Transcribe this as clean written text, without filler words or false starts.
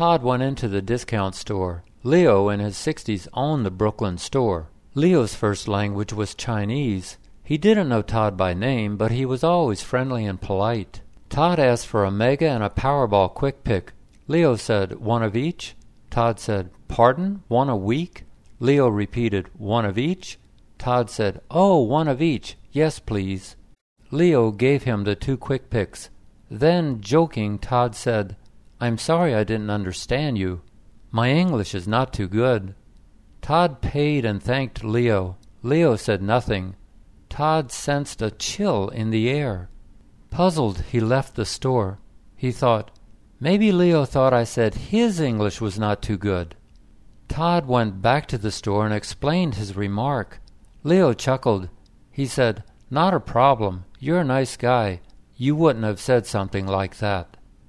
Todd went into the discount store. Leo, in his 60s, owned the Brooklyn store. Leo's first language was Chinese. He didn't know Todd by name, but he was always friendly and polite. Todd asked for a Mega and a Powerball Quick Pick. Leo said, "One of each?" Todd said, "Pardon? One a week?" Leo repeated, "One of each?" Todd said, "Oh, one of each. Yes, please." Leo gave him the 2 Quick Picks. Then, joking, Todd said, "I'm sorry I didn't understand you. My English is not too good." Todd paid and thanked Leo. Leo said nothing. Todd sensed a chill in the air. Puzzled, he left the store. He thought, maybe Leo thought I said his English was not too good. Todd went back to the store and explained his remark. Leo chuckled. He said, "Not a problem. You're a nice guy. You wouldn't have said something like that."